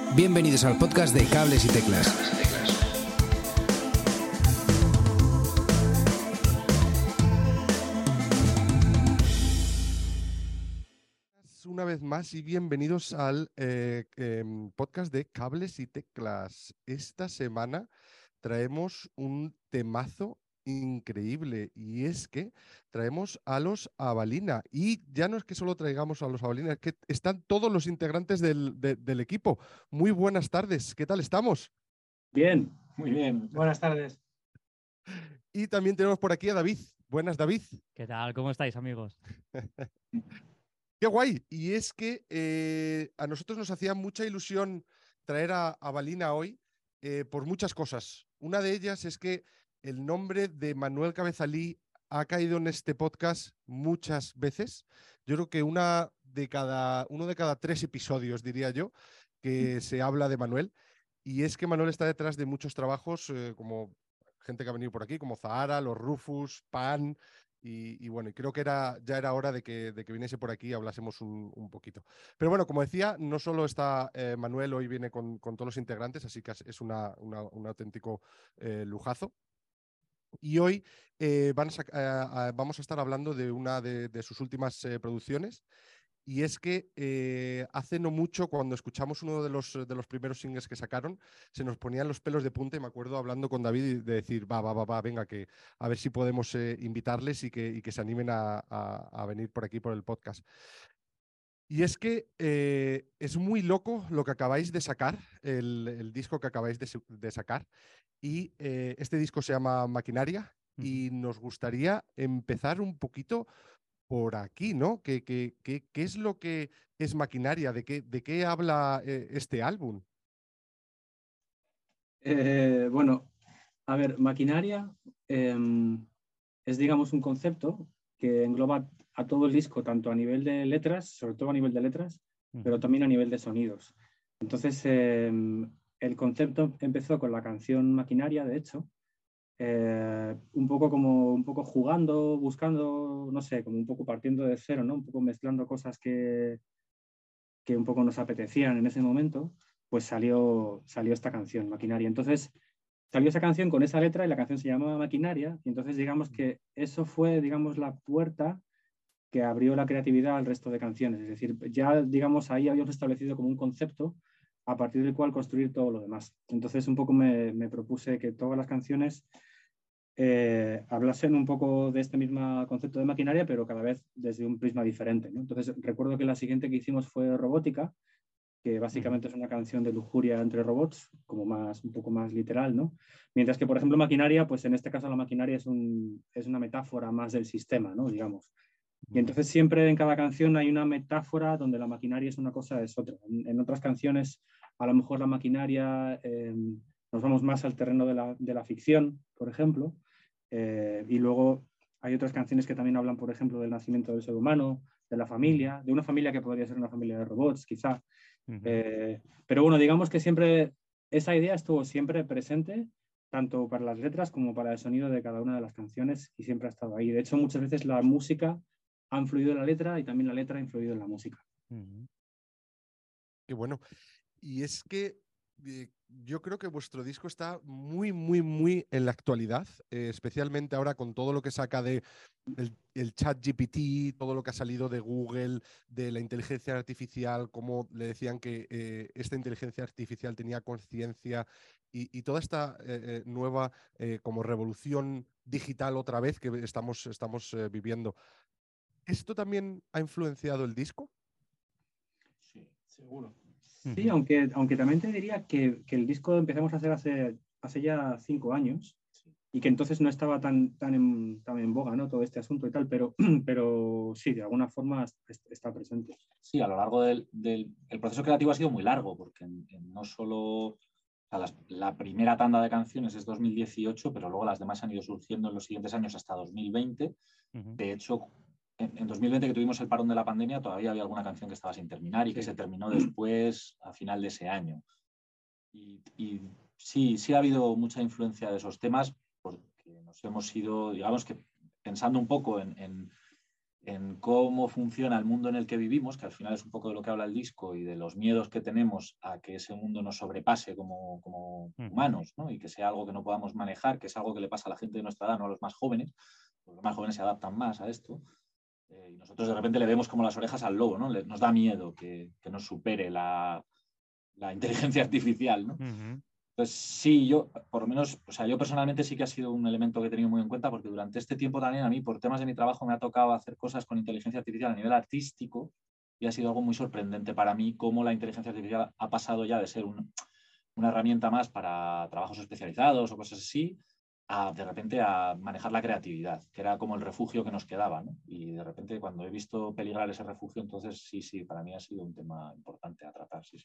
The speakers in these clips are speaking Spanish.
Bienvenidos al podcast de Cables y Teclas. Una vez más y bienvenidos al podcast de Cables y Teclas. Esta semana traemos un temazo increíble y es que traemos a los Avalina, y ya no es que solo traigamos a los Avalina, es que están todos los integrantes del equipo. Muy buenas tardes, ¿qué tal estamos? Bien, muy bien. Buenas tardes. Y también tenemos por aquí a David. Buenas, David. ¿Qué tal? ¿Cómo estáis, amigos? Qué guay. Y es que a nosotros nos hacía mucha ilusión traer a Avalina hoy por muchas cosas. Una de ellas es que el nombre de Manuel Cabezalí ha caído en este podcast muchas veces. Yo creo que uno de cada 3 episodios, diría yo, que se habla de Manuel. Y es que Manuel está detrás de muchos trabajos, como gente que ha venido por aquí, como Zahara, los Rufus, Pan. Y bueno, y creo que ya era hora de que viniese por aquí y hablásemos un poquito. Pero bueno, como decía, no solo está Manuel, hoy viene con todos los integrantes, así que es un auténtico lujazo. Y hoy vamos a estar hablando de una de sus últimas producciones. Y es que hace no mucho, cuando escuchamos uno de los primeros singles que sacaron, se nos ponían los pelos de punta, y me acuerdo hablando con David de decir, va, venga, que a ver si podemos invitarles y que se animen a venir por aquí, por el podcast. Y es que es muy loco lo que acabáis de sacar, el disco que acabáis de sacar. Y este disco se llama Maquinaria, y nos gustaría empezar un poquito por aquí, ¿no? ¿Qué es lo que es Maquinaria? ¿De qué habla este álbum? Bueno, a ver, Maquinaria es, digamos, un concepto que engloba a todo el disco, tanto a nivel de letras, sobre todo a nivel de letras, pero también a nivel de sonidos. Entonces, el concepto empezó con la canción Maquinaria, de hecho, un poco jugando, buscando, no sé, como un poco partiendo de cero, ¿no? Un poco mezclando cosas que un poco nos apetecían en ese momento, pues salió esta canción, Maquinaria. Entonces, salió esa canción con esa letra y la canción se llamaba Maquinaria, y entonces digamos que eso fue, digamos, la puerta que abrió la creatividad al resto de canciones. Es decir, ya, digamos, ahí habíamos establecido como un concepto a partir del cual construir todo lo demás. Entonces, un poco me propuse que todas las canciones hablasen un poco de este mismo concepto de maquinaria, pero cada vez desde un prisma diferente, ¿no? Entonces, recuerdo que la siguiente que hicimos fue Robótica, que básicamente es una canción de lujuria entre robots, como un poco más literal, ¿no? Mientras que, por ejemplo, Maquinaria, pues en este caso la maquinaria es una metáfora más del sistema, ¿no? Digamos. Y entonces siempre en cada canción hay una metáfora donde la maquinaria es una cosa, es otra. En otras canciones, a lo mejor la maquinaria, nos vamos más al terreno de la ficción, por ejemplo, y luego hay otras canciones que también hablan, por ejemplo, del nacimiento del ser humano, de la familia, de una familia que podría ser una familia de robots, quizá. Pero bueno, digamos que siempre esa idea estuvo siempre presente, tanto para las letras como para el sonido de cada una de las canciones, y siempre ha estado ahí. De hecho, muchas veces la música ha influido en la letra y también la letra ha influido en la música. Qué bueno. Y es que yo creo que vuestro disco está muy, muy, muy en la actualidad, especialmente ahora con todo lo que saca el ChatGPT, todo lo que ha salido de Google, de la inteligencia artificial, como le decían que esta inteligencia artificial tenía conciencia, y toda esta nueva como revolución digital otra vez que estamos viviendo. ¿Esto también ha influenciado el disco? Sí, seguro. Sí, aunque también te diría que el disco empezamos a hacer hace ya 5 años, y que entonces no estaba tan en boga, ¿no? Todo este asunto y tal, pero sí, de alguna forma está presente. Sí, a lo largo el proceso creativo ha sido muy largo, porque no solo, o sea, la primera tanda de canciones es 2018, pero luego las demás han ido surgiendo en los siguientes años hasta 2020. De hecho, en 2020, que tuvimos el parón de la pandemia, todavía había alguna canción que estaba sin terminar y que se terminó después, a final de ese año. Y sí ha habido mucha influencia de esos temas, porque nos hemos ido, digamos que pensando un poco en en cómo funciona el mundo en el que vivimos, que al final es un poco de lo que habla el disco y de los miedos que tenemos a que ese mundo nos sobrepase como humanos, ¿no? Y que sea algo que no podamos manejar, que es algo que le pasa a la gente de nuestra edad, no a los más jóvenes, porque los más jóvenes se adaptan más a esto. Y nosotros de repente le vemos como las orejas al lobo, ¿no? Nos da miedo que nos supere la inteligencia artificial, ¿no? Entonces, sí, yo, por lo menos, o sea, yo personalmente sí que ha sido un elemento que he tenido muy en cuenta, porque durante este tiempo también a mí, por temas de mi trabajo, me ha tocado hacer cosas con inteligencia artificial a nivel artístico y ha sido algo muy sorprendente para mí cómo la inteligencia artificial ha pasado ya de ser una herramienta más para trabajos especializados o cosas así, a de repente a manejar la creatividad, que era como el refugio que nos quedaba, ¿no? Y de repente cuando he visto peligrar ese refugio, entonces sí, para mí ha sido un tema importante a tratar, sí.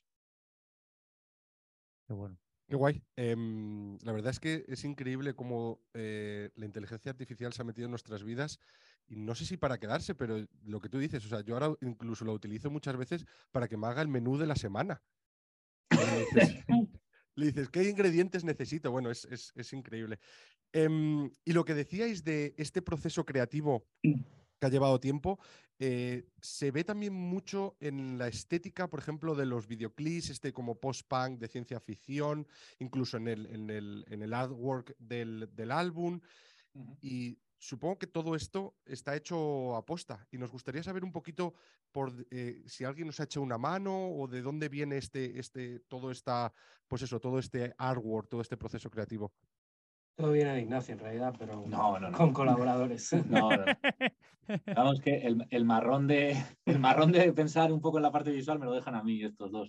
Qué bueno. Qué guay. La verdad es que es increíble cómo la inteligencia artificial se ha metido en nuestras vidas y no sé si para quedarse, pero lo que tú dices, o sea, yo ahora incluso lo utilizo muchas veces para que me haga el menú de la semana. Le dices, ¿qué ingredientes necesito? Bueno, es increíble. Y lo que decíais de este proceso creativo que ha llevado tiempo, se ve también mucho en la estética, por ejemplo, de los videoclips, como post-punk de ciencia ficción, incluso en el artwork del álbum. Y supongo que todo esto está hecho a posta. Y nos gustaría saber un poquito si alguien nos ha hecho una mano o de dónde viene todo este artwork, todo este proceso creativo. Todo viene de Ignacio, en realidad, pero No. con colaboradores. No. Vamos que el marrón de pensar un poco en la parte visual me lo dejan a mí estos dos.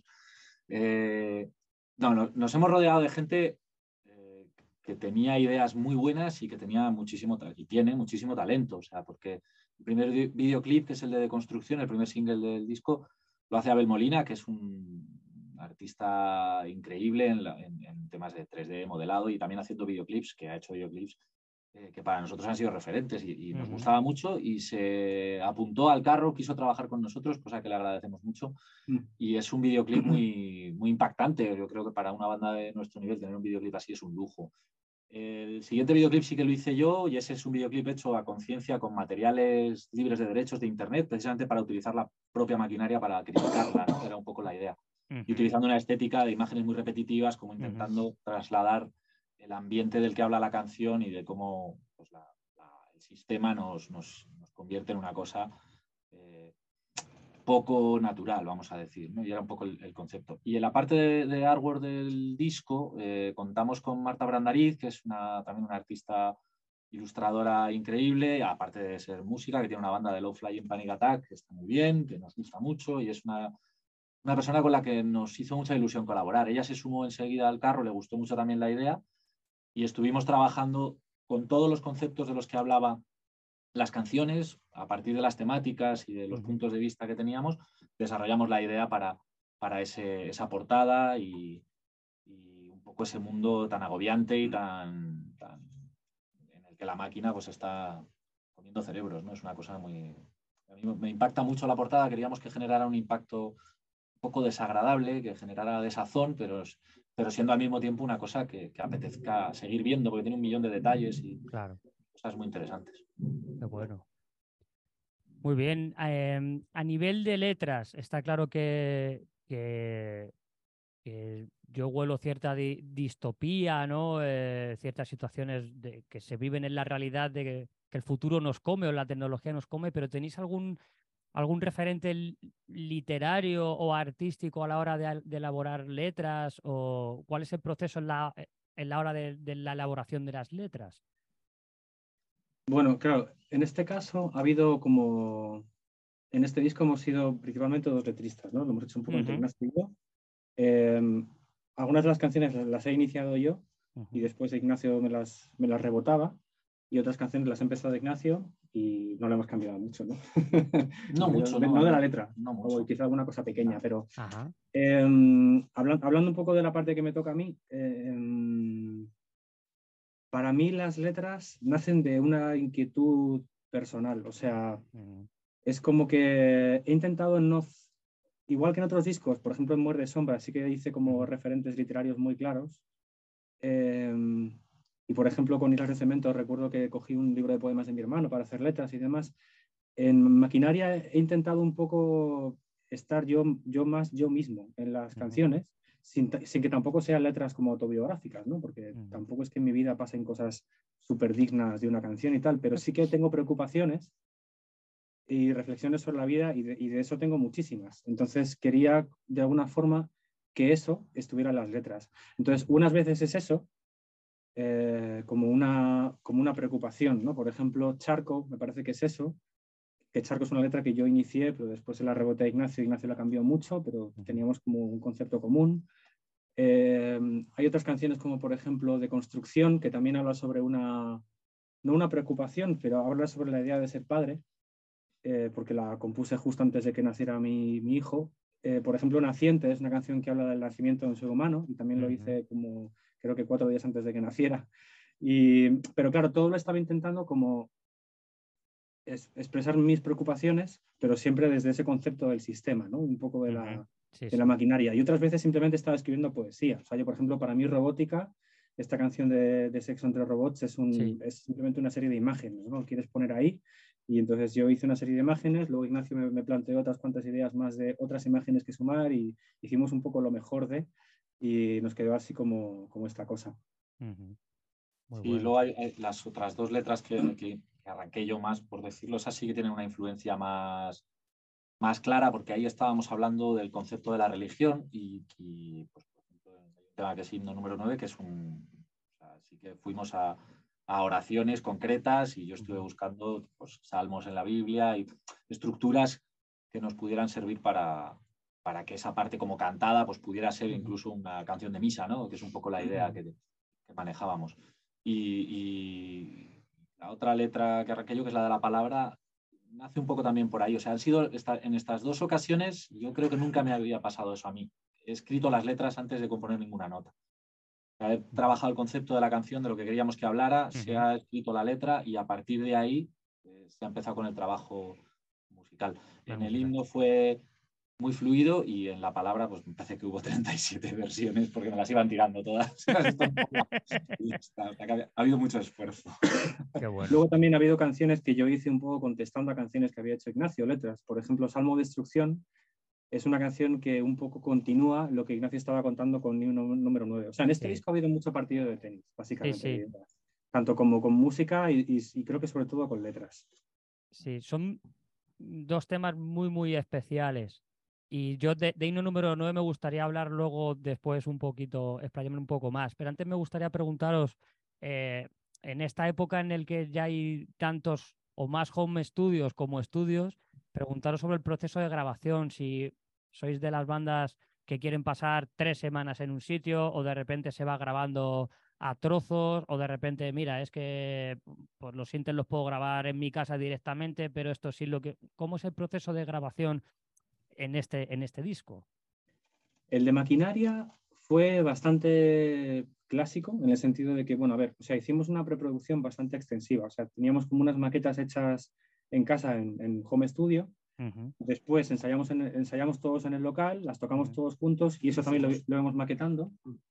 Nos hemos rodeado de gente que tenía ideas muy buenas y que tenía tiene muchísimo talento. O sea, porque el primer videoclip, que es el de Deconstrucción, el primer single del disco, lo hace Abel Molina, que es un artista increíble en temas de 3D, modelado y también haciendo videoclips, que ha hecho videoclips que para nosotros han sido referentes y nos gustaba mucho y se apuntó al carro, quiso trabajar con nosotros, cosa que le agradecemos mucho. Y es un videoclip muy, muy impactante. Yo creo que para una banda de nuestro nivel tener un videoclip así es un lujo. El siguiente videoclip sí que lo hice yo y ese es un videoclip hecho a conciencia con materiales libres de derechos de Internet, precisamente para utilizar la propia maquinaria para criticarla, ¿no? Era un poco la idea. Y utilizando una estética de imágenes muy repetitivas, como intentando trasladar el ambiente del que habla la canción y de cómo pues, el sistema nos convierte en una cosa poco natural, vamos a decir, ¿no? Y era un poco el concepto. Y en la parte de artwork del disco contamos con Marta Brandariz, que es también una artista ilustradora increíble, aparte de ser música, que tiene una banda de Low Flying Panic Attack, que está muy bien, que nos gusta mucho y es una persona con la que nos hizo mucha ilusión colaborar. Ella se sumó enseguida al carro, le gustó mucho también la idea y estuvimos trabajando con todos los conceptos de los que hablaba las canciones, a partir de las temáticas y de los puntos de vista que teníamos, desarrollamos la idea para esa portada y un poco ese mundo tan agobiante y tan en el que la máquina pues está comiendo cerebros, ¿no? Es una cosa muy... A mí me impacta mucho la portada, queríamos que generara un impacto un poco desagradable, que generara desazón, pero siendo al mismo tiempo una cosa que apetezca seguir viendo, porque tiene un millón de detalles y cosas muy interesantes. Qué bueno. Muy bien. A nivel de letras, está claro que yo huelo cierta distopía, ¿no? Ciertas situaciones que se viven en la realidad de que el futuro nos come o la tecnología nos come, pero ¿tenéis algún referente literario o artístico a la hora de elaborar letras? ¿O cuál es el proceso en la hora de la elaboración de las letras? Bueno, claro, en este caso ha habido como... En este disco hemos sido principalmente dos letristas, ¿no? Lo hemos hecho un poco entre Ignacio y yo. Algunas de las canciones las he iniciado yo y después Ignacio me las rebotaba y otras canciones las he empezado Ignacio y no le hemos cambiado mucho, ¿no? No mucho, no de la letra, no mucho. o quizá alguna cosa pequeña, pero Ajá. hablando un poco de la parte que me toca a mí, para mí las letras nacen de una inquietud personal, o sea, es como que he intentado no... Igual que en otros discos, por ejemplo en Muerde Sombra, sí que hice como referentes literarios muy claros. Y por ejemplo con Hilas de Cemento recuerdo que cogí un libro de poemas de mi hermano para hacer letras y demás. En Maquinaria he intentado un poco estar yo más yo mismo en las canciones, sin que tampoco sean letras como autobiográficas, ¿no? Porque tampoco es que en mi vida pasen cosas súper dignas de una canción y tal, pero sí que tengo preocupaciones y reflexiones sobre la vida y de eso tengo muchísimas. Entonces quería de alguna forma que eso estuviera en las letras. Entonces unas veces es eso, como una preocupación, ¿no? Por ejemplo, Charco, me parece que es eso, que Charco es una letra que yo inicié, pero después se la reboté a Ignacio, Ignacio la cambió mucho, pero teníamos como un concepto común. Hay otras canciones como, por ejemplo, de Construcción, que también habla sobre no una preocupación, pero habla sobre la idea de ser padre, porque la compuse justo antes de que naciera mi hijo. Por ejemplo, Naciente es una canción que habla del nacimiento de un ser humano y también lo hice como, creo que 4 días antes de que naciera. Pero claro, todo lo estaba intentando como expresar mis preocupaciones, pero siempre desde ese concepto del sistema, ¿no? Un poco de la maquinaria. Y otras veces simplemente estaba escribiendo poesía. O sea, yo, por ejemplo, para mí Robótica, esta canción de Sexo entre robots, es simplemente una serie de imágenes, ¿no? Quieres poner ahí. Y entonces yo hice una serie de imágenes, luego Ignacio me planteó otras cuantas ideas más de otras imágenes que sumar y hicimos un poco lo mejor y nos quedó así como esta cosa. Sí, bueno. Luego hay las otras 2 letras que arranqué yo más, por decirlo, esas sí que tienen una influencia más clara, porque ahí estábamos hablando del concepto de la religión y pues, por ejemplo, el tema que es himno número 9, que es sí que fuimos a oraciones concretas y yo estuve buscando pues, salmos en la Biblia y estructuras que nos pudieran servir para que esa parte como cantada pues pudiera ser incluso una canción de misa, ¿no? Que es un poco la idea que manejábamos. Y la otra letra que arranqué yo, que es la de la palabra, nace un poco también por ahí. O sea, han sido en estas 2 ocasiones, yo creo que nunca me había pasado eso a mí. He escrito las letras antes de componer ninguna nota. He trabajado el concepto de la canción, de lo que queríamos que hablara, se ha escrito la letra y a partir de ahí se ha empezado con el trabajo musical. En el himno fue muy fluido y en la palabra pues me parece que hubo 37 versiones porque me las iban tirando todas. Ha habido mucho esfuerzo. Qué bueno. Luego también ha habido canciones que yo hice un poco contestando a canciones que había hecho Ignacio, letras. Por ejemplo, Salmo Destrucción es una canción que un poco continúa lo que Ignacio estaba contando con himno número 9. O sea, en este disco ha habido mucho partido de tenis, básicamente. Tanto como con música y creo que sobre todo con letras. Sí, son 2 temas muy, muy especiales. Y yo de himno número 9 me gustaría hablar luego después un poquito, explayarme un poco más. Pero antes me gustaría preguntaros, en esta época en la que ya hay tantos o más home studios como estudios, preguntaros sobre el proceso de grabación, si sois de las bandas que quieren pasar 3 semanas en un sitio o de repente se va grabando a trozos o de repente, mira, es que pues, los sintes los puedo grabar en mi casa directamente, pero esto sí ¿Cómo es el proceso de grabación en este disco? El de Maquinaria fue bastante clásico en el sentido de que, bueno, a ver, o sea, hicimos una preproducción bastante extensiva, o sea, teníamos como unas maquetas hechas en casa en home studio. Después ensayamos todos en el local, las tocamos todos juntos y eso también lo íbamos maquetando.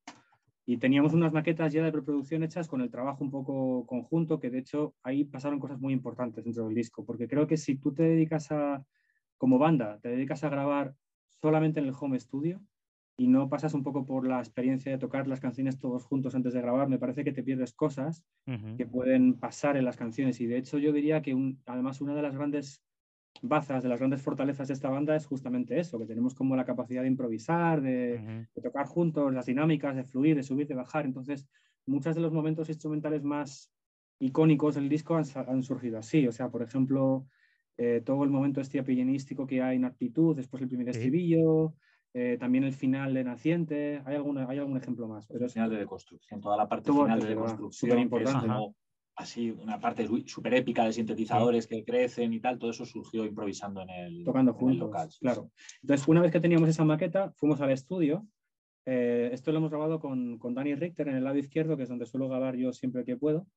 Y teníamos unas maquetas ya de preproducción hechas con el trabajo un poco conjunto, que de hecho ahí pasaron cosas muy importantes dentro del disco, porque creo que si tú te dedicas como banda, te dedicas a grabar solamente en el home studio y no pasas un poco por la experiencia de tocar las canciones todos juntos antes de grabar, me parece que te pierdes cosas que pueden pasar en las canciones. Y de hecho yo diría que además una de las grandes bazas, de las grandes fortalezas de esta banda es justamente eso, que tenemos como la capacidad de improvisar, de tocar juntos, las dinámicas, de fluir, de subir, de bajar. Entonces, muchos de los momentos instrumentales más icónicos del disco han surgido así. O sea, por ejemplo, todo el momento pianístico que hay en Actitud, después el primer estribillo, también el final de Naciente. Hay algún ejemplo más. Pero el final de Deconstrucción, toda la parte final de Deconstrucción, súper importante. Así, una parte súper épica de sintetizadores que crecen y tal, todo eso surgió improvisando tocando juntos, en el local. Claro. Entonces, una vez que teníamos esa maqueta, fuimos al estudio. Esto lo hemos grabado con Dani Richter en el lado izquierdo, que es donde suelo grabar yo siempre que puedo.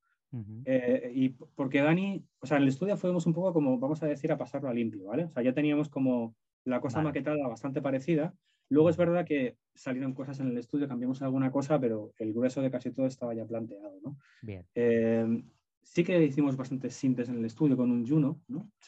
Y porque Dani, o sea, en el estudio fuimos un poco como, vamos a decir, a pasarlo a limpio, ¿vale? O sea, ya teníamos como la cosa maquetada bastante parecida. Luego es verdad que salieron cosas en el estudio, cambiamos alguna cosa, pero el grueso de casi todo estaba ya planteado, ¿no? Bien. Sí que hicimos bastantes sintes en el estudio con un Juno, ¿no? Sí.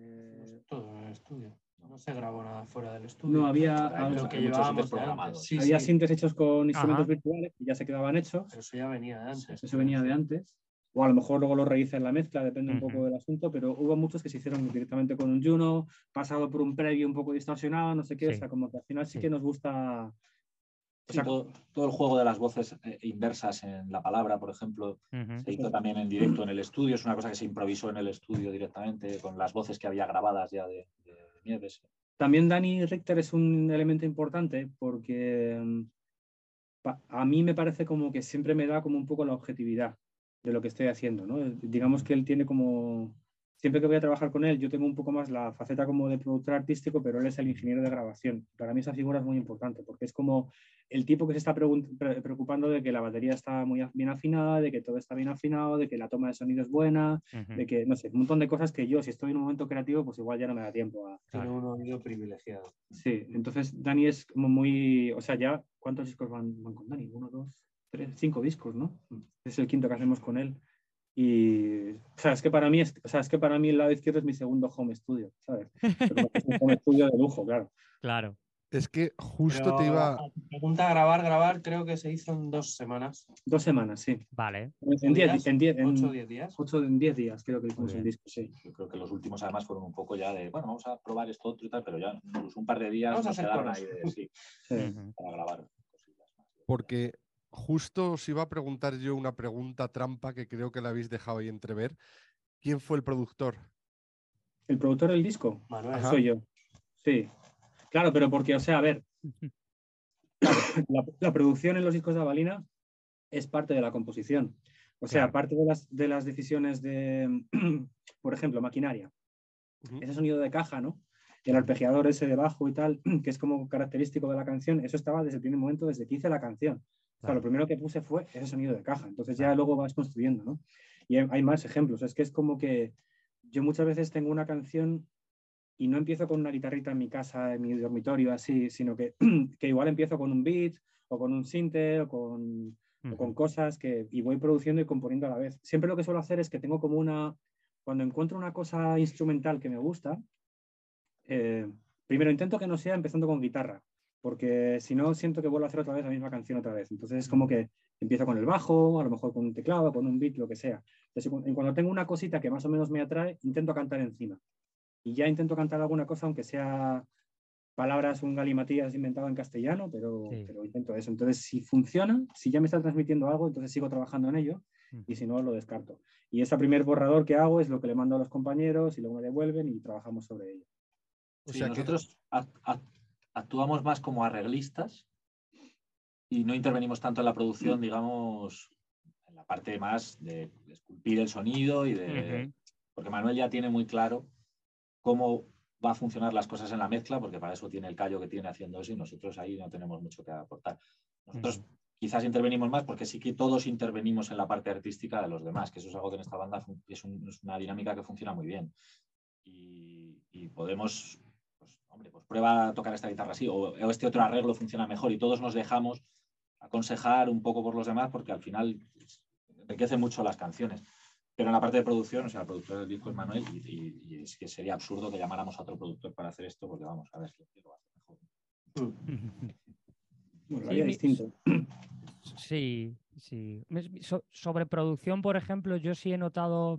Todo en el estudio. No se grabó nada fuera del estudio. No, había, Hay lo que muchos llevábamos sintes de programados. antes. Sí, había sí, sintes hechos con instrumentos Ajá. virtuales que ya se quedaban hechos. pero eso ya venía de antes. Eso venía de antes. O a lo mejor luego lo rehice en la mezcla, depende un poco Ujú. del asunto, pero hubo muchos que se hicieron directamente con un Juno, pasado por un previo un poco distorsionado, no sé qué, o Sí. sea, como que al final sí Sí. que nos gusta. O Sí, sea, todo el juego de las voces inversas en la palabra, por ejemplo, Ujú. se hizo también en directo en el estudio. Es una cosa que se improvisó en el estudio directamente con las voces que había grabadas ya de Nieves. también Dani Richter es un elemento importante porque a mí me parece como que siempre me da como un poco la objetividad de lo que estoy haciendo, ¿no? Digamos que él tiene como, siempre que voy a trabajar con él, yo tengo un poco más la faceta como de productor artístico, pero él es el ingeniero de grabación. Para mí esa figura es muy importante porque es como el tipo que se está preocupando de que la batería está muy bien afinada, de que todo está bien afinado, de que la toma de sonido es buena, Ujú. de que, no sé, un montón de cosas que yo, si estoy en un momento creativo, pues igual ya no me da tiempo a... Tiene un oído privilegiado. Sí, entonces Dani es como muy, o sea, ya, ¿cuántos discos van con Dani? 1, 2, 3, 5 discos, ¿no? Es el quinto que hacemos con él. Y, o sea, es que para mí, el lado izquierdo es mi segundo home studio, ¿sabes? Pero es un home studio de lujo, claro. Claro. Es que justo Pero te iba. a tu pregunta, grabar, creo que se hizo en 2 semanas. 2 semanas, sí. Vale. En 10 días, días. 8 o 10 días. 10 días creo que hicimos Muy el bien. disco, sí. Yo creo que los últimos además fueron un poco ya de, bueno, vamos a probar esto otro y tal, pero ya incluso un par de días Vamos a nos hacer quedaron coros. ahí de sí, Sí. Ujú. para grabar cosillas más. Porque justo os iba a preguntar yo una pregunta trampa que creo que la habéis dejado ahí entrever. ¿Quién fue el productor? El productor del disco Manuel. Ajá. soy yo. Sí. Claro, pero porque, o sea, a ver, la producción en los discos de Avalina es parte de la composición. O sea, Claro. aparte de las decisiones de, por ejemplo, maquinaria, Ujú. ese sonido de caja, ¿no? El arpegiador ese de bajo y tal, que es como característico de la canción, eso estaba desde el primer momento, desde que hice la canción. O sea, Claro. lo primero que puse fue ese sonido de caja. Entonces ya Claro. luego vas construyendo, ¿no? Y hay más ejemplos. Es que es como que yo muchas veces tengo una canción y no empiezo con una guitarrita en mi casa, en mi dormitorio, así, sino que, que igual empiezo con un beat o con un synth o con Ujú. cosas que y voy produciendo y componiendo a la vez. Siempre lo que suelo hacer es que tengo como cuando encuentro una cosa instrumental que me gusta, primero intento que no sea empezando con guitarra, porque si no siento que vuelvo a hacer otra vez la misma canción otra vez. Entonces es como que empiezo con el bajo, a lo mejor con un teclado, con un beat, lo que sea. Entonces, cuando tengo una cosita que más o menos me atrae, intento cantar encima. Y ya intento cantar alguna cosa, aunque sea palabras, un galimatías inventado en castellano, Sí. pero intento eso. Entonces, si funciona, si ya me está transmitiendo algo, entonces sigo trabajando en ello Ujú. y si no, lo descarto. Y ese primer borrador que hago es lo que le mando a los compañeros y luego me devuelven y trabajamos sobre ello. O Sí, sea que nosotros actuamos más como arreglistas y no intervenimos tanto en la producción, digamos, en la parte más de esculpir el sonido y de... Ujú. Porque Manuel ya tiene muy claro cómo va a funcionar las cosas en la mezcla, porque para eso tiene el callo que tiene haciendo eso y nosotros ahí no tenemos mucho que aportar. Nosotros Ujú. quizás intervenimos más porque sí que todos intervenimos en la parte artística de los demás, que eso es algo que en esta banda es una dinámica que funciona muy bien. Y podemos, pues, hombre, pues prueba a tocar esta guitarra así, o este otro arreglo funciona mejor y todos nos dejamos aconsejar un poco por los demás porque al final pues, enriquece mucho las canciones. Pero en la parte de producción, o sea, el productor del disco es Manuel y es que sería absurdo que llamáramos a otro productor para hacer esto porque vamos a ver si lo hace mejor. Bueno, Sí, haría distinto. sí, sí. Sobre producción, por ejemplo, yo sí he notado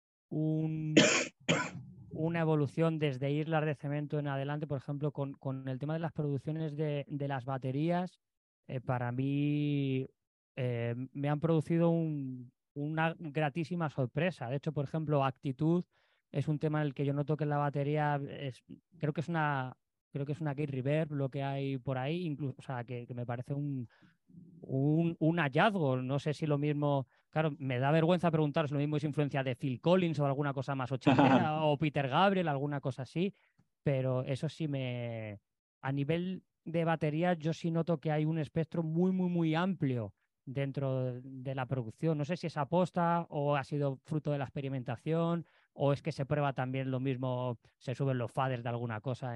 una evolución desde Islas de Cemento en adelante, por ejemplo, con el tema de las producciones de las baterías, para mí me han producido una gratísima sorpresa. De hecho, por ejemplo, Actitud es un tema en el que yo noto que la batería creo que es una gate reverb lo que hay por ahí, incluso, o sea, que me parece un hallazgo. No sé si lo mismo, claro, me da vergüenza preguntar si lo mismo es influencia de Phil Collins o alguna cosa más ochentera o Peter Gabriel, alguna cosa así, pero eso sí a nivel de batería yo sí noto que hay un espectro muy, muy, muy amplio dentro de la producción. No sé si es aposta o ha sido fruto de la experimentación o es que se prueba también lo mismo, se suben los faders de alguna cosa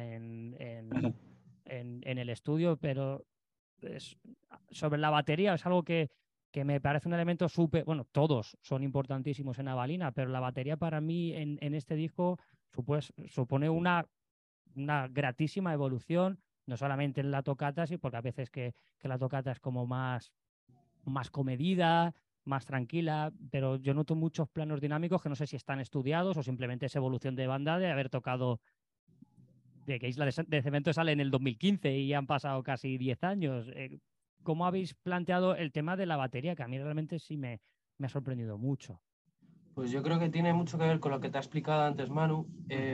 en el estudio, pero sobre la batería es algo que me parece un elemento súper, bueno, todos son importantísimos en Avalina, pero la batería para mí en este disco supone una gratísima evolución, no solamente en la toccata, sí, porque a veces que la toccata es como más comedida, más tranquila, pero yo noto muchos planos dinámicos que no sé si están estudiados o simplemente es evolución de banda de haber tocado, de que Isla de Cemento sale en el 2015 y han pasado casi 10 años. ¿Cómo habéis planteado el tema de la batería? Que a mí realmente sí me ha sorprendido mucho. Pues yo creo que tiene mucho que ver con lo que te ha explicado antes, Manu.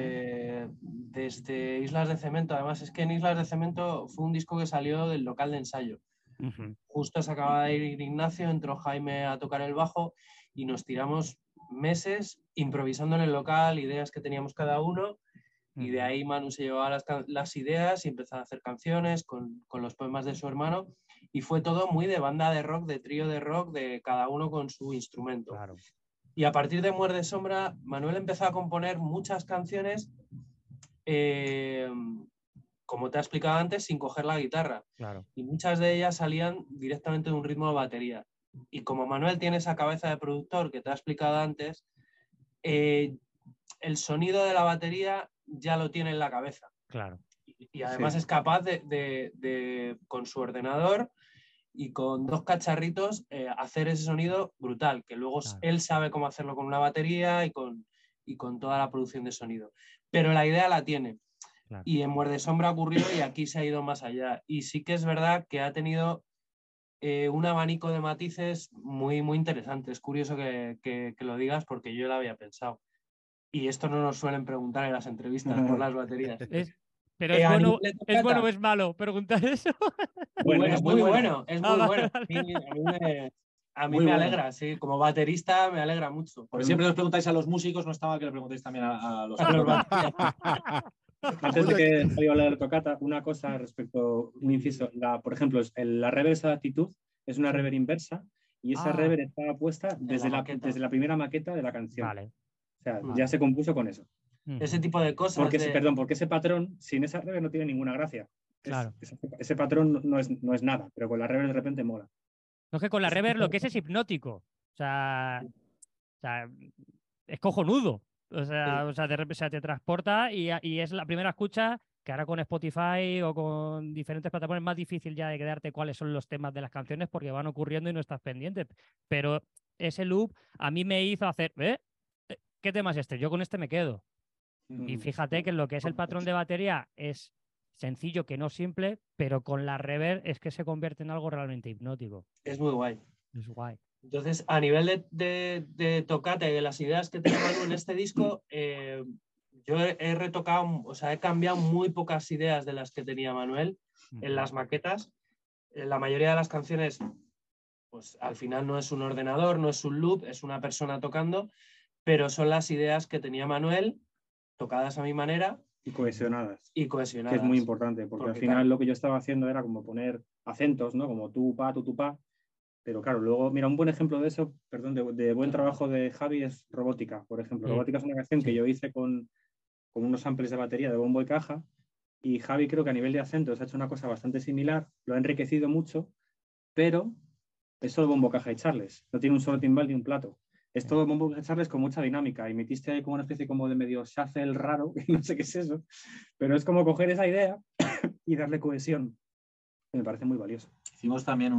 Desde Islas de Cemento, además es que en Islas de Cemento fue un disco que salió del local de ensayo. Justo se acaba de ir Ignacio, entró Jaime a tocar el bajo y nos tiramos meses improvisando en el local, ideas que teníamos cada uno, y de ahí Manu se llevaba las ideas y empezó a hacer canciones con los poemas de su hermano, y fue todo muy de banda de rock, de trío de rock, de cada uno con su instrumento. Claro. Y a partir de Muerde Sombra, Manuel empezó a componer muchas canciones, como te he explicado antes, sin coger la guitarra. Claro. Y muchas de ellas salían directamente de un ritmo de batería. Y como Manuel tiene esa cabeza de productor que te he explicado antes, el sonido de la batería ya lo tiene en la cabeza. Claro. Y además es capaz de, con su ordenador y con 2 cacharritos, hacer ese sonido brutal, que luego él sabe cómo hacerlo con una batería y con toda la producción de sonido. Pero la idea la tiene. Claro. Y en Muerde Sombra ocurrió y aquí se ha ido más allá. Y sí que es verdad que ha tenido un abanico de matices muy, muy interesante. Es curioso que lo digas porque yo lo había pensado. Y esto no nos suelen preguntar en las entrevistas por las baterías. Pero ¿es bueno o es malo preguntar eso? Bueno, es muy bueno. Es muy bueno. A mí me alegra, sí. Como baterista me alegra mucho. Porque siempre os preguntáis a los músicos, no está mal que le preguntéis también a los bateristas. Antes de que salió la de la toccata, una cosa respecto, un inciso, por ejemplo, la reverb de actitud es una reverb inversa y esa reverb estaba puesta desde la primera maqueta de la canción. Vale. O sea, ya se compuso con eso. Ese tipo de cosas. Porque ese patrón, sin esa reverb no tiene ninguna gracia. Claro. Ese patrón no es nada, pero con la reverb de repente mola. No, es que con la reverb lo que es hipnótico. O sea, es cojonudo. O sea, de repente te transporta y es la primera escucha que ahora con Spotify o con diferentes plataformas es más difícil ya de quedarte cuáles son los temas de las canciones porque van ocurriendo y no estás pendiente. Pero ese loop a mí me hizo hacer, ¿qué tema es este? Yo con este me quedo. Y fíjate que lo que es el patrón de batería es sencillo, que no simple, pero con la reverb es que se convierte en algo realmente hipnótico. Es muy guay. Es guay. Entonces, a nivel de toccata y de las ideas que tengo en este disco, yo he retocado, o sea, he cambiado muy pocas ideas de las que tenía Manuel en las maquetas. La mayoría de las canciones, pues al final no es un ordenador, no es un loop, es una persona tocando, pero son las ideas que tenía Manuel, tocadas a mi manera. Y cohesionadas. Que es muy importante, porque al final lo que yo estaba haciendo era como poner acentos, ¿no? Como tú, pa, tú, pa. Pero claro, luego, mira, un buen ejemplo de eso, perdón, de buen trabajo de Javi es Robótica, por ejemplo. Robótica es una canción que yo hice con unos samples de batería de bombo y caja, y Javi creo que a nivel de acentos ha hecho una cosa bastante similar, lo ha enriquecido mucho, pero es solo bombo, caja y charles, no tiene un solo timbal ni un plato. Es todo bombo y charles con mucha dinámica, y metiste ahí como una especie como de medio shuffle raro, no sé qué es eso, pero es como coger esa idea y darle cohesión. Me parece muy valioso. Hicimos también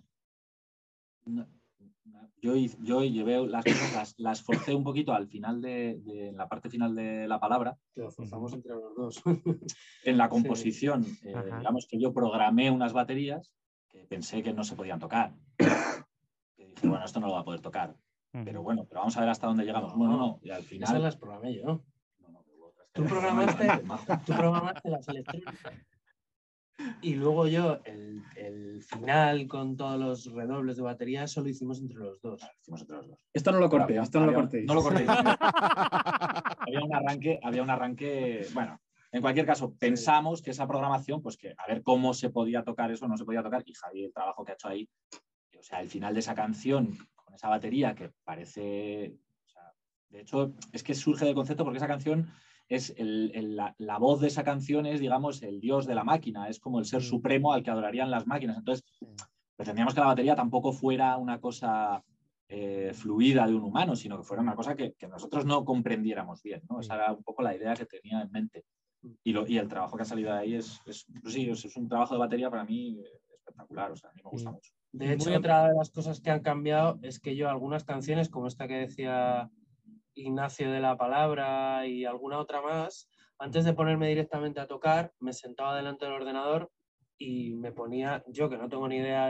yo llevé las cosas, las forcé un poquito al final de la parte final de la palabra. Que lo forzamos entre los dos. En la composición, digamos que yo programé unas baterías que pensé que no se podían tocar. Que dije, bueno, esto no lo va a poder tocar. Pero bueno, pero vamos a ver hasta dónde llegamos. No. Y al final... Esas las programé yo. Tú programaste las electrónicas. Y luego yo, el final con todos los redobles de batería, eso lo hicimos entre los dos. Esto no lo cortéis, No lo cortéis. Había un arranque, bueno, en cualquier caso, pensamos que esa programación, pues que a ver cómo se podía tocar eso, no se podía tocar, y Javi, el trabajo que ha hecho ahí, o sea, el final de esa canción, con esa batería que parece, o sea, de hecho, es que surge del concepto porque esa canción... es la voz de esa canción es, digamos, el dios de la máquina, es como el ser supremo al que adorarían las máquinas. Entonces, pretendíamos que la batería tampoco fuera una cosa fluida de un humano, sino que fuera una cosa que nosotros no comprendiéramos bien, ¿no? Esa era un poco la idea que tenía en mente. Y el trabajo que ha salido de ahí es un trabajo de batería para mí espectacular, o sea, a mí me gusta mucho. De hecho, otra de las cosas que han cambiado es que yo algunas canciones, como esta que decía Ignacio de la Palabra y alguna otra más, antes de ponerme directamente a tocar, me sentaba delante del ordenador y me ponía, yo que no tengo ni idea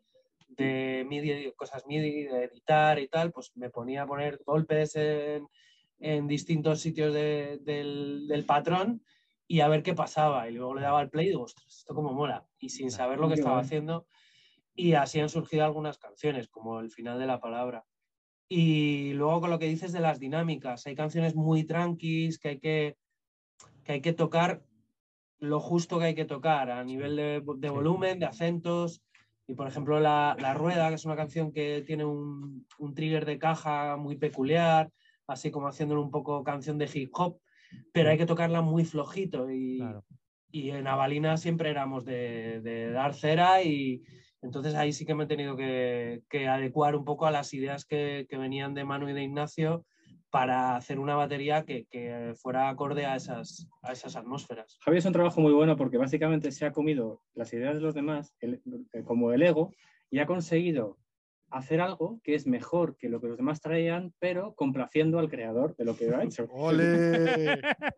de MIDI, cosas MIDI, de editar y tal, pues me ponía a poner golpes en distintos sitios del patrón y a ver qué pasaba. Y luego le daba al play y digo, ostras, esto como mola. Y sin saber lo que estaba haciendo. Y así han surgido algunas canciones, como El final de la palabra. Y luego con lo que dices de las dinámicas, hay canciones muy tranquis que hay que tocar lo justo que hay que tocar a nivel de volumen, de acentos. Y por ejemplo La Rueda, que es una canción que tiene un trigger de caja muy peculiar, así como haciéndolo un poco canción de hip hop, pero hay que tocarla muy flojito. Y en Avalina siempre éramos de dar cera y entonces ahí sí que me he tenido que adecuar un poco a las ideas que venían de Manu y de Ignacio para hacer una batería que fuera acorde a esas atmósferas. Javi es un trabajo muy bueno porque básicamente se ha comido las ideas de los demás, como el ego, y ha conseguido hacer algo que es mejor que lo que los demás traían, pero complaciendo al creador de lo que ha hecho. ¡Ole!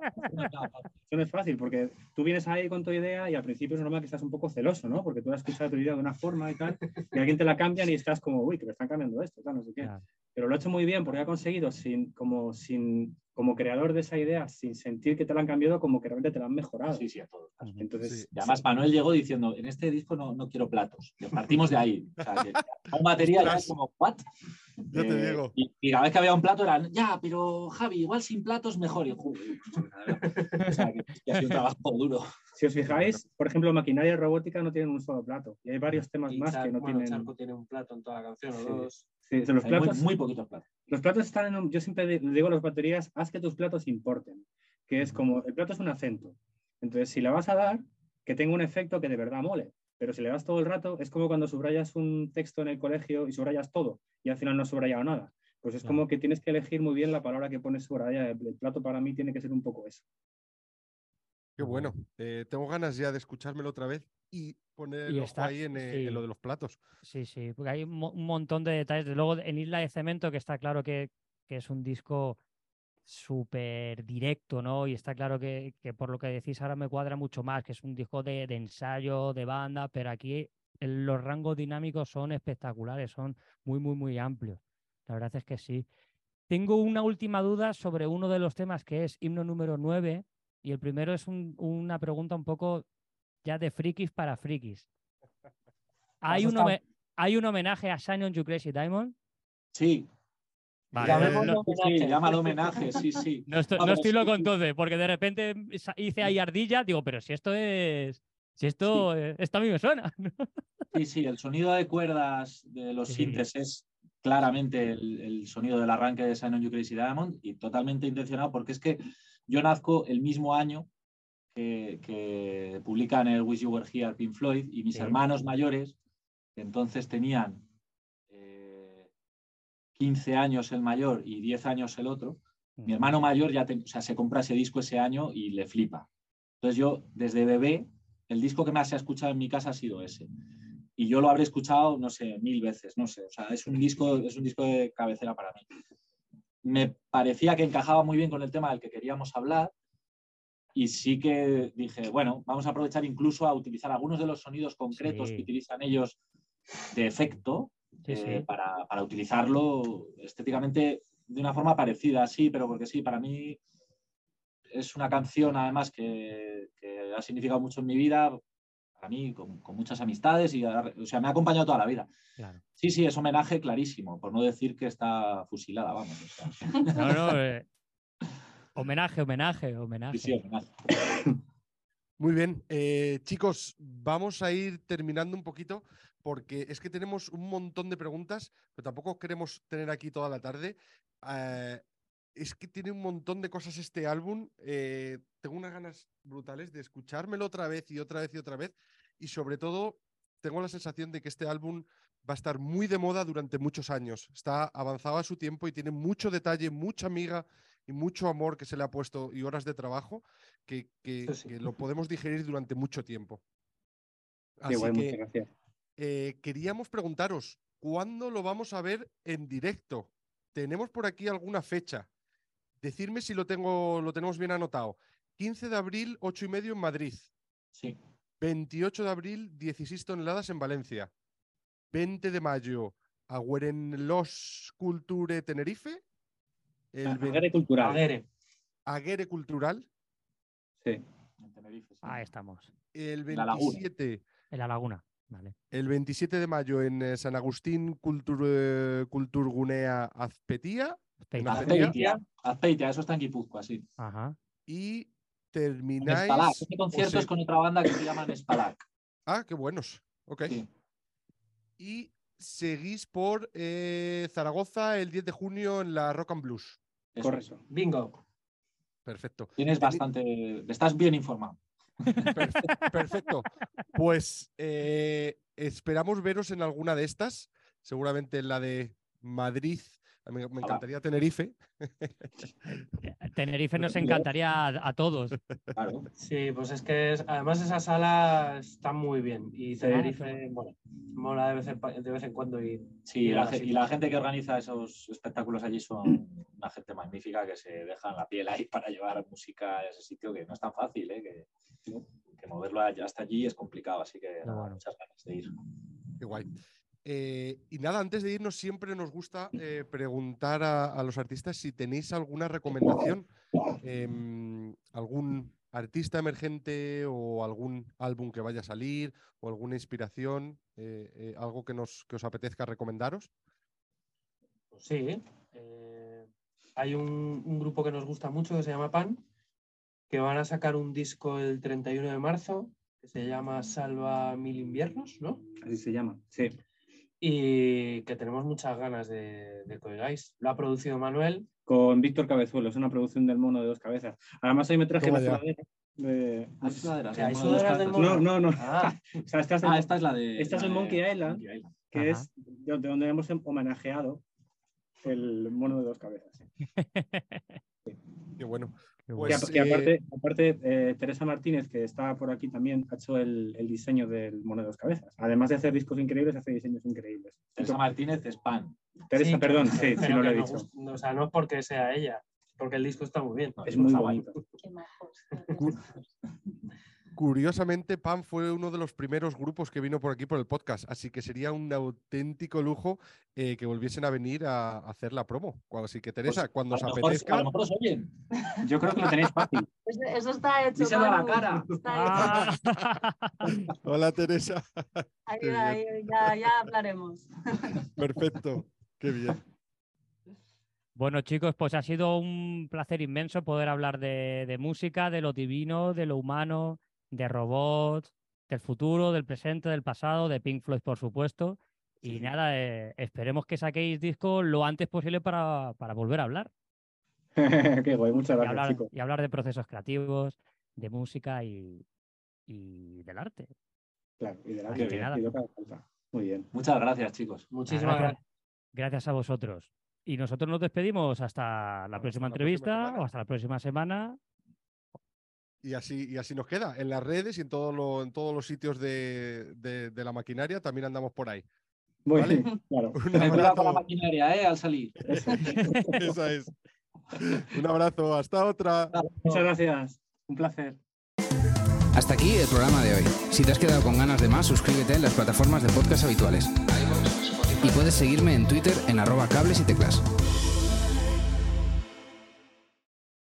Eso no es fácil, porque tú vienes ahí con tu idea y al principio es normal que estás un poco celoso, ¿no? Porque tú has escuchado tu idea de una forma y tal, y alguien te la cambian y estás como, uy, que me están cambiando esto, tal, no sé qué. Claro. Pero lo ha hecho muy bien porque ha conseguido, como creador de esa idea, sin sentir que te la han cambiado, como que realmente te la han mejorado. Sí, sí, a todos. Entonces, Sí. Y además Manuel llegó diciendo, en este disco no quiero platos. Partimos de ahí. O sea, que una batería ya es como, ¿what? Ya te digo. Y cada vez que había un plato era, ya, pero Javi, igual sin platos mejor. Y, o sea, que ha sido un trabajo duro. Si os fijáis, por ejemplo, Maquinaria Robótica no tienen un solo plato. Y hay varios temas Y más que no tienen... Charco tiene un plato en toda la canción, o dos. Sí, los platos, muy poquitos platos. Los platos están en yo siempre digo a las baterías, haz que tus platos importen. Que es como, el plato es un acento. Entonces, si le vas a dar, que tenga un efecto que de verdad mole. Pero si le das todo el rato, es como cuando subrayas un texto en el colegio y subrayas todo y al final no has subrayado nada. Pues es como que tienes que elegir muy bien la palabra que pones subrayada. El plato para mí tiene que ser un poco eso. Qué bueno. Tengo ganas ya de escuchármelo otra vez y poner el ojo ahí en lo de los platos. Sí, sí, porque hay un montón de detalles. Luego en Isla de Cemento, que está claro que es un disco súper directo, ¿no? Y está claro que por lo que decís ahora me cuadra mucho más, que es un disco de ensayo, de banda, pero aquí los rangos dinámicos son espectaculares, son muy, muy, muy amplios. La verdad es que sí. Tengo una última duda sobre uno de los temas que es himno número 9, y el primero es una pregunta un poco ya de frikis para frikis. ¿Hay un homenaje a Shine on You Crazy Diamond? Sí. Vale, Llámalo homenaje, sí, sí. No estoy loco entonces, porque de repente hice ahí ardilla, digo, pero si esto es... esto a mí me suena. Sí, sí, el sonido de cuerdas de los sintes es claramente el sonido del arranque de Shine on You Crazy Diamond y totalmente intencionado porque es que yo nazco el mismo año que publican el Wish You Were Here Pink Floyd y mis hermanos mayores, que entonces tenían 15 años el mayor y 10 años el otro, mi hermano mayor se compra ese disco ese año y le flipa. Entonces yo, desde bebé, el disco que más se ha escuchado en mi casa ha sido ese. Y yo lo habré escuchado, no sé, 1000 veces, no sé. O sea, es un disco de cabecera para mí. Me parecía que encajaba muy bien con el tema del que queríamos hablar y sí que dije, bueno, vamos a aprovechar incluso a utilizar algunos de los sonidos concretos que utilizan ellos de efecto para utilizarlo estéticamente de una forma parecida, sí, pero porque sí, para mí es una canción además que ha significado mucho en mi vida, para mí, con muchas amistades, o sea, me ha acompañado toda la vida. Claro. Sí, sí, es homenaje clarísimo, por no decir que está fusilada, vamos. O sea. No, homenaje. Sí, sí, homenaje. Muy bien, chicos, vamos a ir terminando un poquito porque es que tenemos un montón de preguntas, pero tampoco queremos tener aquí toda la tarde. Es que tiene un montón de cosas este álbum. Tengo unas ganas brutales de escuchármelo otra vez y otra vez y otra vez. Y sobre todo, tengo la sensación de que este álbum va a estar muy de moda durante muchos años. Está avanzado a su tiempo y tiene mucho detalle, mucha miga y mucho amor que se le ha puesto y horas de trabajo que lo podemos digerir durante mucho tiempo. Así Qué guay, que muchas gracias. queríamos preguntaros, ¿cuándo lo vamos a ver en directo? ¿Tenemos por aquí alguna fecha? Decidme si lo tenemos bien anotado. 15 de abril, 8:30 en Madrid. Sí. 28 de abril, 16 toneladas en Valencia. 20 de mayo, Agüerenlos Culture Tenerife. Aguere Cultural. Aguere Cultural. Sí. En Tenerife, sí. Ahí estamos. El La Laguna. 27, En la laguna. Vale. el 27 de mayo en San Agustín Culturgunea Azpeitia. en Azpeitia. Azpeitia, eso está en Guipúzcoa, sí. Ajá. Y En termináis. Spalac. Este concierto o es con otra banda que se llama Spalac. Ah, qué buenos. Ok. Sí. Y seguís por Zaragoza el 10 de junio en la Rock and Blues. Eso. Correcto. Bingo. Perfecto. Tienes bastante. Estás bien informado. Perfecto. Pues esperamos veros en alguna de estas. Seguramente en la de Madrid. Me encantaría Tenerife. Tenerife nos encantaría a todos. Claro. Sí, pues es que además esa sala está muy bien y Tenerife mola de vez en cuando. Sí, y la gente que organiza esos espectáculos allí son una gente magnífica que se dejan la piel ahí para llevar música a ese sitio, que no es tan fácil, que moverlo hasta allí es complicado, así que Bueno. muchas ganas de ir. Qué guay. Y nada, antes de irnos siempre nos gusta preguntar a los artistas si tenéis alguna recomendación, algún artista emergente o algún álbum que vaya a salir o alguna inspiración, algo que os apetezca recomendaros. Pues sí, hay un grupo que nos gusta mucho que se llama Pan, que van a sacar un disco el 31 de marzo que se llama Salva Mil Inviernos, ¿no? Así se llama, sí. Y que tenemos muchas ganas de que oigáis. Lo ha producido Manuel. Con Víctor Cabezuelo, es una producción del Mono de Dos Cabezas. Además, ahí me traje Toma la ya. sudadera. ¿Que hay sudaderas del Mono? No. Ah, O sea, esta es la de. Esta es el Monkey Island, que Ajá. es de donde hemos homenajeado el Mono de Dos Cabezas. Qué bueno. Qué Pues, Que aparte, Teresa Martínez, que está por aquí también, ha hecho el diseño del Mono de Dos Cabezas. Además de hacer discos increíbles, hace diseños increíbles. Teresa Martínez es Pan. Teresa, sí, perdón, sí, pero no lo he que dicho. o sea, no es porque sea ella, porque el disco está muy bien. No, Es muy está guay. bonito. Qué majos. Curiosamente, Pan fue uno de los primeros grupos que vino por aquí por el podcast, así que sería un auténtico lujo que volviesen a venir a hacer la promo. Así que, Teresa, Pues, cuando os a apetezca. lo mejor os oyen. Yo creo que lo tenéis fácil. Eso está hecho. Díselo a la Manu. cara. Está hecho. Hola, Teresa. Ahí, Qué ahí, ya hablaremos. Perfecto. Qué bien. Bueno, chicos, pues ha sido un placer inmenso poder hablar de música, de lo divino, de lo humano, de robots, del futuro, del presente, del pasado, de Pink Floyd, por supuesto. Y nada, esperemos que saquéis disco lo antes posible para volver a hablar. Qué guay, muchas Y gracias, hablar, chicos. y hablar de procesos creativos, de música y del arte. Claro, y de la Así que que nada. falta. Muy bien. Muchas gracias, chicos. Muchísimas gracias. Gracias a vosotros. Y nosotros nos despedimos hasta la próxima la próxima entrevista semana. o hasta la próxima semana. Y así nos queda. En las redes y en todos los sitios de la maquinaria también andamos por ahí. Muy Vale. bien, claro. Un Ten cuidado con la abrazo. maquinaria, al salir. Esa es. Un abrazo. Hasta otra. Muchas gracias. Un placer. Hasta aquí el programa de hoy. Si te has quedado con ganas de más, suscríbete en las plataformas de podcast habituales. Y puedes seguirme en Twitter en @cables y teclas.